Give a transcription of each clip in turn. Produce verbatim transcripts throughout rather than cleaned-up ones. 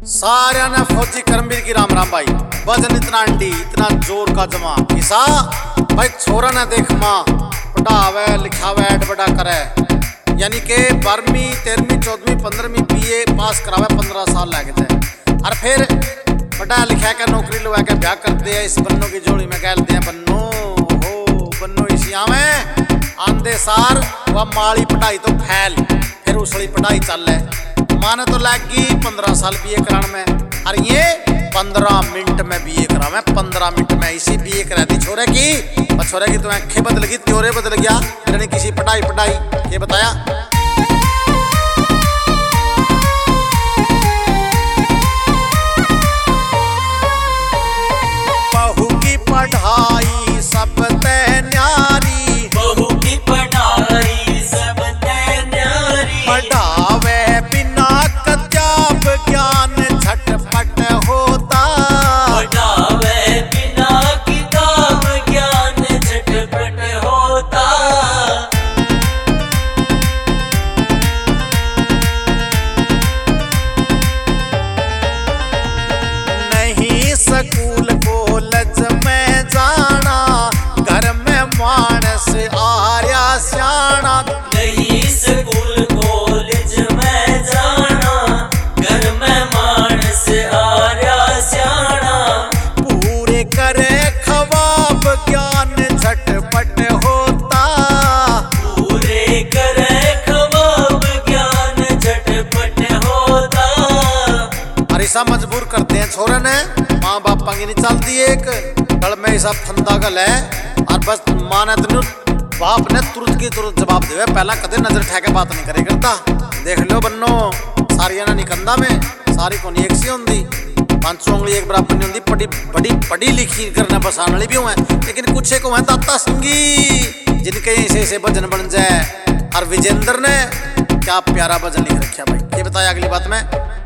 सारे ने फौजी करमवीर की राम राम भाई। वजन इतना अंडी इतना जोर का जमा किसा भाई छोरा ने देख माँ पढ़ावे लिखावे एड बड़ा करे, यानी के बारहवीं तेरहवीं चौदहवीं पंद्रहवीं बीए पास करावे पंद्रह साल लग जाए और फिर पढ़ा लिखा के नौकरी लगा के ब्याह करते हैं। इस बन्नों की जोड़ी में कहते हैं बन्नो हो बन्नो इसिया में आंदे सार वह माड़ी पढ़ाई तो फैल फिर उसली पढ़ाई चल है। माने तो लगी पंद्रह साल बीए कराने में और ये पंद्रह मिनट में बीए करा मैं पंद्रह मिनट में इसी बीए करा दी छोरे की और छोरे की तो आंखें बदल गई त्योरे बदल गया मैंने किसी पढ़ाई पढ़ाई ये बताया। बहू की पढ़ाई सब ते न्यारी बहू की पढ़ाई सब ते न्यारी पढ़ावे बिना कत्याब ज्ञान झटपट होता पढ़ावे बिना किताब ज्ञान झटपट होता। नहीं स्कूल कॉलेज में जाना घर में मानस आर्या स्याणा नहीं स्कूल कॉलेज में जाना घर में मानस आर्या स्याणा पूरे करे ख्वाब ज्ञान झटपट होता पूरे करे ख्वाब ज्ञान झटपट होता। अरे सा मजबूर करते हैं छोरे ने माँ बापा की नहीं चलती एक गल में ऐसा फंदा गल है और बस माँ ने तेन बाप ने तुरंत की तुरंत जवाब देवे पहला कदे नजर ठहके बात नहीं करे करता। देख लो बन्नो सारिया ने निकंदा में सारी को नहीं एक सी होंगी पांचों उंगली एक बराबर नहीं होंगी पढ़ी बड़ी पढ़ी लिखी करने बसाने वाली भी हुए लेकिन कुछ एक हुए दाता सिंगी जिनके ऐसे ऐसे भजन बन जाए। और विजेंद्र ने क्या प्यारा भजन लिख रखा भाई ये बताया अगली बात में।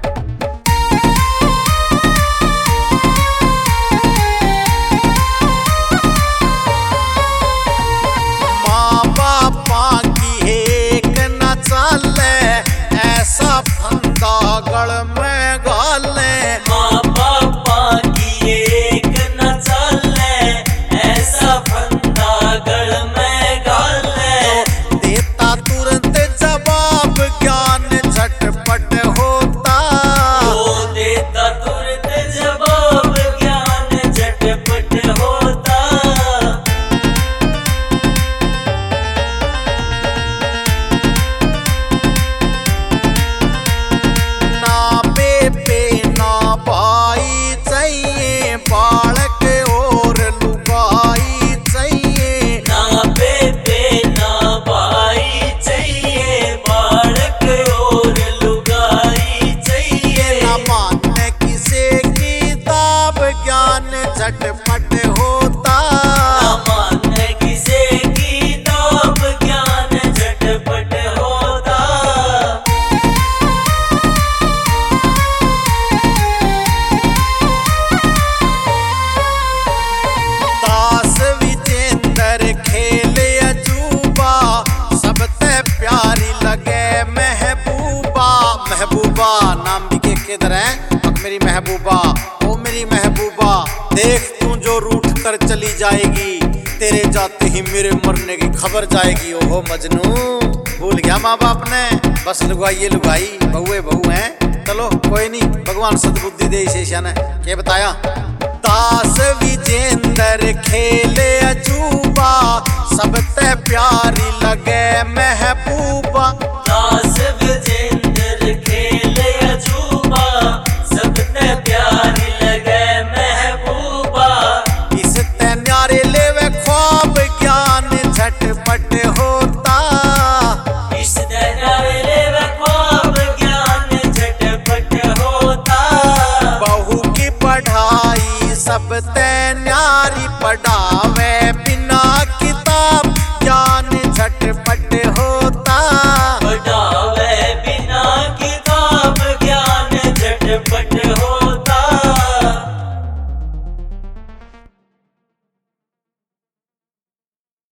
ऐसा फंदा गल में गाले माँ बापा की एक न चले ऐसा फंदा गल में गाले देता तुरंत जवाब ज्ञान झटपट होता वो देता तुरंत जवाब ज्ञान झटपट होता। ना बेबे ना भाई चाहिए बालक और लुगाई चाहिए ना बेबे ना भाई चाहिए बालक और लुगाई चाहिए ना मानने किसे किताब ज्ञान झटपट होता ना मानने किसे किताब ज्ञान झटपट होता। दास विजेंद्र खेले अजूबा सबसे प्यारी लगे महबूबा महबूबा नाम भी के किधर है अब मेरी महबूबा ओ मेरी महबूबा देख तू जो रूठ कर चली जाएगी तेरे जाते ही मेरे मरने की खबर जाएगी। ओहो मजनू भूल गया माँ बाप ने बस लुगाई ये लुगाई बहुए बहू हैं चलो कोई नहीं भगवान सद्बुद्धि दे इसे ने क्या बताया। दास विजेंद्र खेले अजूबा सबसे प्यारी लगे महबूबा